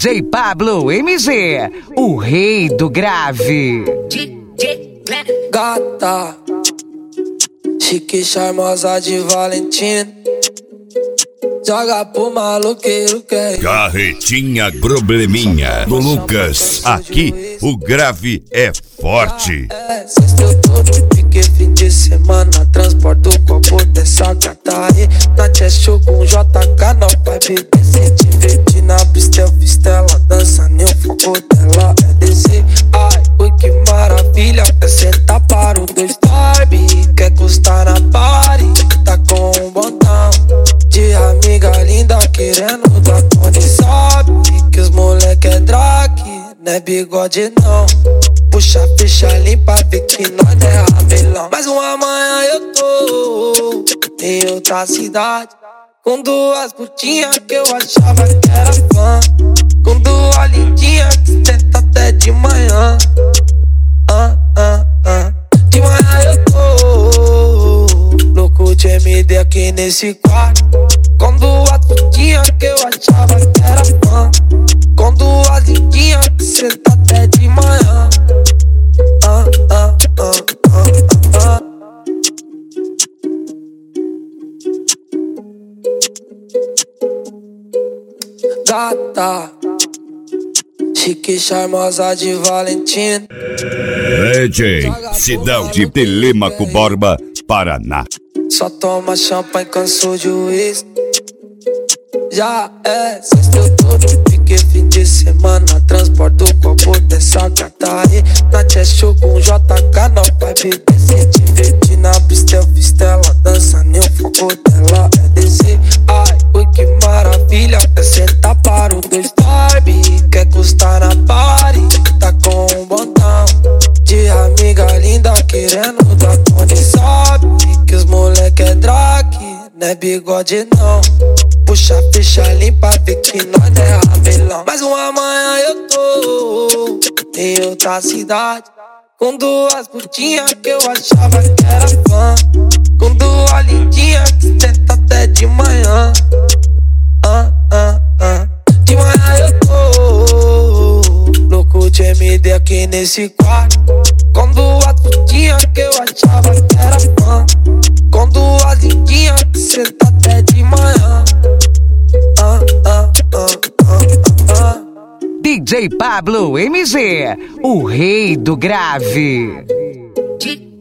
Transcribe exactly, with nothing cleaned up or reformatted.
J Pablo M G, o rei do grave. Gata, chique, charmosa de Valentina, joga pro maloqueiro que é Carretinha Probleminha do Lucas. Aqui o grave é forte. É, sexta eu tô no pique, fim de semana transporto o copo dessa gata aí. Na Cheshire com J K, não vai beber. Se divertir na pista, eu visto ela dança, nem o foco dela é descer. Ai, ui, que maravilha, é sentar para o dois Darby. Quer custar na party, tá com um botão de amiga linda querendo dar conta. Sabe que os moleque é drag, não é bigode não. Puxa a ficha limpa, vê que nós não é ramelão. Mas uma manhã eu tô em outra cidade, com duas putinhas que eu achava que era fã, com duas lindinhas que tenta até de manhã. ah, ah, ah. De manhã eu tô louco de M D aqui nesse quarto, com duas putinhas que eu achava que era fã, com duas lindinhas que senta até de manhã. Ah, ah, ah, ah, ah. Gata, chique, charmosa de Valentina. D J Sidão de Telêmaco Borba, Paraná. Só toma champanhe, cansou de uísque. Já é, sexta eu tô no pique, fim de semana transporto o copo dessa gata aí. Na Cheshire com J K, não vai beber. Se divertir na pista, eu visto ela dança, nem o foco dela é descer. Ai, ui, que maravilha, é sentar para o dois Darby. Quer custar na party, tá com um botão de amiga linda querendo dar conta. Sabe que os moleque é drag, não é bigode não. Puxa a ficha limpa, vê que nós não é ramelão. Mas uma manhã eu tô em outra cidade, com duas putinhas que eu achava que era fã, com duas lindinhas que tenta até de manhã. Ah, ah, ah. De manhã eu tô louco de M D aqui nesse quarto, com duas putinhas que eu achava que era fã, com duas lindinhas que senta até de manhã. Ah, ah, ah, ah, ah. D J Pablo M G, o rei do grave.